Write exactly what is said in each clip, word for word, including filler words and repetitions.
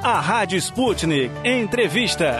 A Rádio Sputnik Entrevista.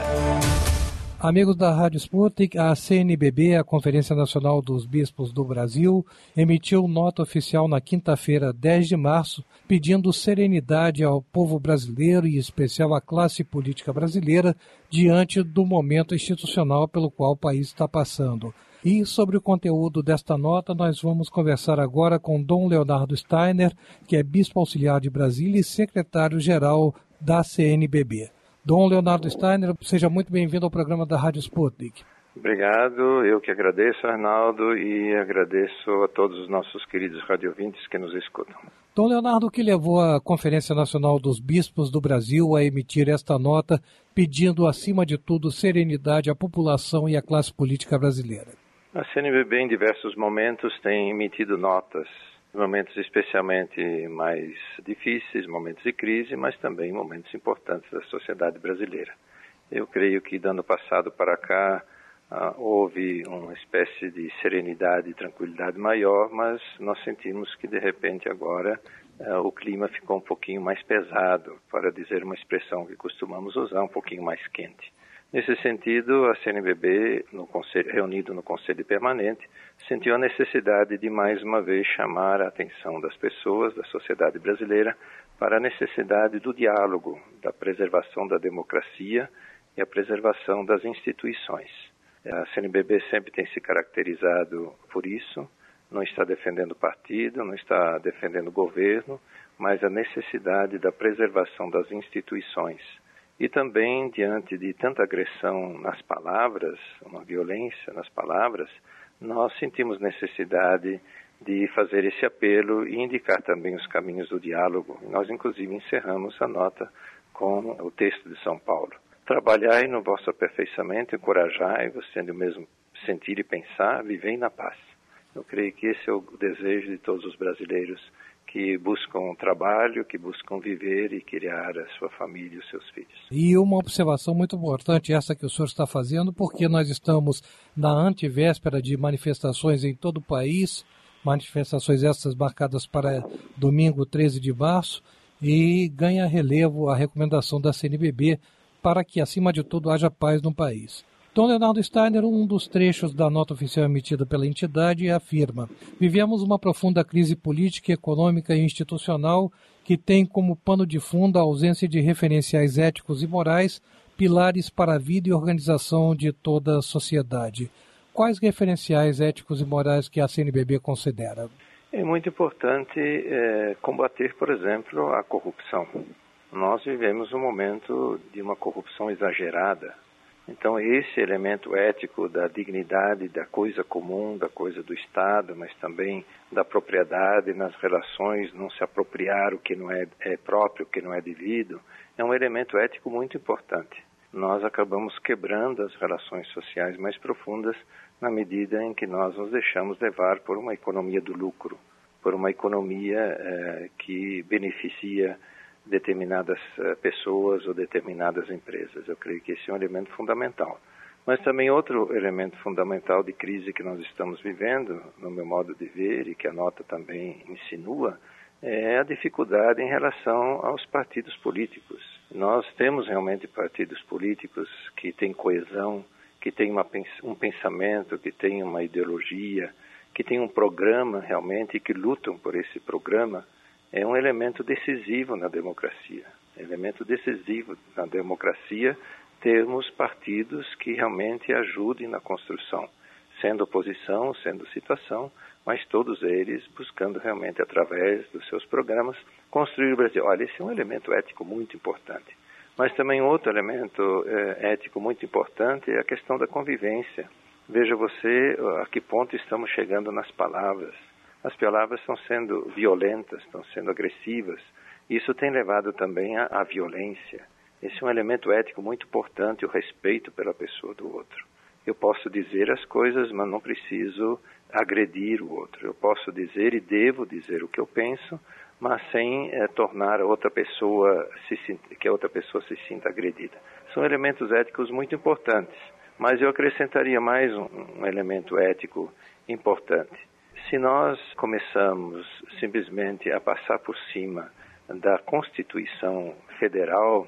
Amigos da Rádio Sputnik, a C N B B, a Conferência Nacional dos Bispos do Brasil, emitiu nota oficial na quinta-feira, dez de março, pedindo serenidade ao povo brasileiro e em especial à classe política brasileira diante do momento institucional pelo qual o país está passando. E sobre o conteúdo desta nota, nós vamos conversar agora com Dom Leonardo Steiner, que é Bispo Auxiliar de Brasília e secretário-geral da C N B B. Dom Leonardo Steiner, seja muito bem-vindo ao programa da Rádio Sputnik. Obrigado, eu que agradeço, Arnaldo, e agradeço a todos os nossos queridos radiovintes que nos escutam. Dom Leonardo, o que levou a Conferência Nacional dos Bispos do Brasil a emitir esta nota, pedindo, acima de tudo, serenidade à população e à classe política brasileira? A C N B B, em diversos momentos, tem emitido notas, momentos especialmente mais difíceis, momentos de crise, mas também momentos importantes da sociedade brasileira. Eu creio que, do ano passado para cá, uh, houve uma espécie de serenidade e tranquilidade maior, mas nós sentimos que, de repente, agora uh, o clima ficou um pouquinho mais pesado, para dizer uma expressão que costumamos usar, um pouquinho mais quente. Nesse sentido, a C N B B, no conselho, reunido no Conselho Permanente, sentiu a necessidade de mais uma vez chamar a atenção das pessoas, da sociedade brasileira, para a necessidade do diálogo, da preservação da democracia e a preservação das instituições. A C N B B sempre tem se caracterizado por isso, não está defendendo partido, não está defendendo governo, mas a necessidade da preservação das instituições. E também, diante de tanta agressão nas palavras, uma violência nas palavras, nós sentimos necessidade de fazer esse apelo e indicar também os caminhos do diálogo. Nós, inclusive, encerramos a nota com o texto de São Paulo. Trabalhai no vosso aperfeiçoamento, encorajai-vos, sendo o mesmo sentir e pensar, vivei na paz. Eu creio que esse é o desejo de todos os brasileiros que buscam trabalho, que buscam viver e criar a sua família e os seus filhos. E uma observação muito importante, essa que o senhor está fazendo, porque nós estamos na antevéspera de manifestações em todo o país, manifestações essas marcadas para domingo, treze de março, e ganha relevo a recomendação da C N B B para que, acima de tudo, haja paz no país. Dom Leonardo Steiner, um dos trechos da nota oficial emitida pela entidade, afirma: vivemos uma profunda crise política, econômica e institucional que tem como pano de fundo a ausência de referenciais éticos e morais, pilares para a vida e organização de toda a sociedade. Quais referenciais éticos e morais que a C N B B considera? É muito importante é, combater, por exemplo, a corrupção. Nós vivemos um momento de uma corrupção exagerada. Então, esse elemento ético da dignidade, da coisa comum, da coisa do Estado, mas também da propriedade nas relações, não se apropriar o que não é, é próprio, o que não é devido, é um elemento ético muito importante. Nós acabamos quebrando as relações sociais mais profundas na medida em que nós nos deixamos levar por uma economia do lucro, por uma economia eh, que beneficia determinadas uh, pessoas ou determinadas empresas. Eu creio que esse é um elemento fundamental. Mas também outro elemento fundamental de crise que nós estamos vivendo, no meu modo de ver, e que a nota também insinua, é a dificuldade em relação aos partidos políticos. Nós temos realmente partidos políticos que têm coesão, que têm uma, um pensamento, que têm uma ideologia, que têm um programa realmente e que lutam por esse programa. É um elemento decisivo na democracia. Elemento decisivo na democracia termos partidos que realmente ajudem na construção, sendo oposição, sendo situação, mas todos eles buscando realmente, através dos seus programas, construir o Brasil. Olha, esse é um elemento ético muito importante. Mas também outro elemento é, ético muito importante é a questão da convivência. Veja você a que ponto estamos chegando nas palavras. As palavras estão sendo violentas, estão sendo agressivas. Isso tem levado também à, à violência. Esse é um elemento ético muito importante, o respeito pela pessoa do outro. Eu posso dizer as coisas, mas não preciso agredir o outro. Eu posso dizer e devo dizer o que eu penso, mas sem é, tornar a outra pessoa se, que a outra pessoa se sinta agredida. São elementos éticos muito importantes, mas eu acrescentaria mais um, um elemento ético importante. Se nós começamos simplesmente a passar por cima da Constituição Federal,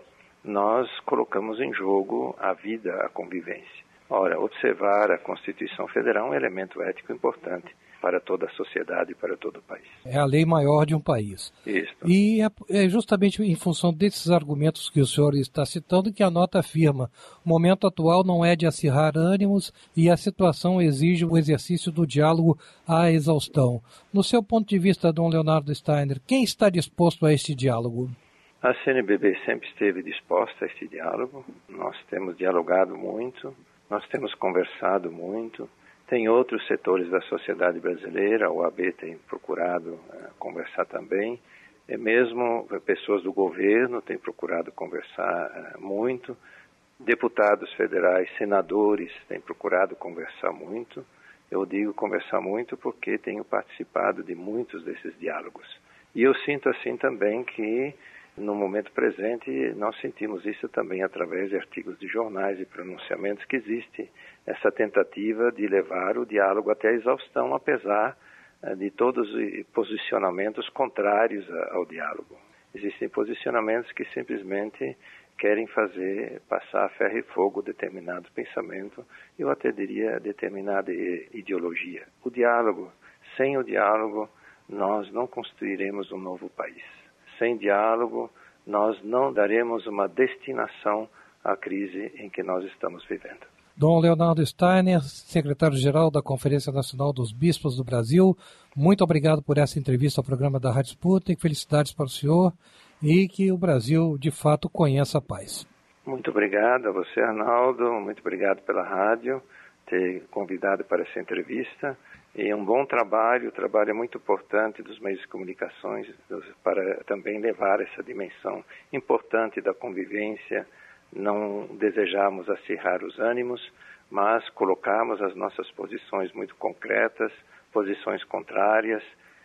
nós colocamos em jogo a vida, a convivência. Ora, observar a Constituição Federal é um elemento ético importante para toda a sociedade e para todo o país. É a lei maior de um país. Isso. E é justamente em função desses argumentos que o senhor está citando que a nota afirma: o momento atual não é de acirrar ânimos e a situação exige o exercício do diálogo à exaustão. No seu ponto de vista, Dom Leonardo Steiner, quem está disposto a este diálogo? A C N B B sempre esteve disposta a este diálogo. Nós temos dialogado muito, nós temos conversado muito. Tem outros setores da sociedade brasileira, a O A B tem procurado uh, conversar também, e mesmo pessoas do governo têm procurado conversar uh, muito, deputados federais, senadores têm procurado conversar muito. Eu digo conversar muito porque tenho participado de muitos desses diálogos. E eu sinto assim também que, no momento presente, nós sentimos isso também através de artigos de jornais e pronunciamentos, que existe essa tentativa de levar o diálogo até a exaustão, apesar de todos os posicionamentos contrários ao diálogo. Existem posicionamentos que simplesmente querem fazer passar a ferro e fogo determinado pensamento, eu até diria determinada ideologia. O diálogo, sem o diálogo, nós não construiremos um novo país. Sem diálogo, nós não daremos uma destinação à crise em que nós estamos vivendo. Dom Leonardo Steiner, secretário-geral da Conferência Nacional dos Bispos do Brasil, muito obrigado por essa entrevista ao programa da Rádio Sputnik. Felicidades para o senhor e que o Brasil, de fato, conheça a paz. Muito obrigado a você, Arnaldo. Muito obrigado pela rádio ter convidado para essa entrevista. E um bom trabalho, o trabalho é muito importante dos meios de comunicações para também levar essa dimensão importante da convivência. Não desejamos acirrar os ânimos, mas colocarmos as nossas posições muito concretas, posições contrárias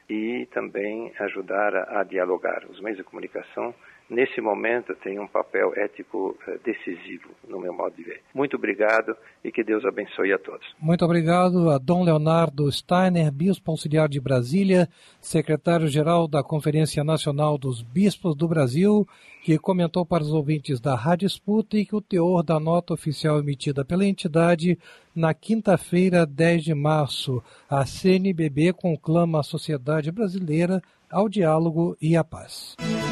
e também ajudar a, a dialogar. Os meios de comunicação, nesse momento, têm um papel ético decisivo, no meu modo de ver. Muito obrigado e que Deus abençoe a todos. Muito obrigado a Dom Leonardo Steiner, Bispo Auxiliar de Brasília, secretário-geral da Conferência Nacional dos Bispos do Brasil, que comentou para os ouvintes da Rádio Sputnik o teor da nota oficial emitida pela entidade na quinta-feira, dez de março. A C N B B conclama a sociedade brasileira ao diálogo e à paz.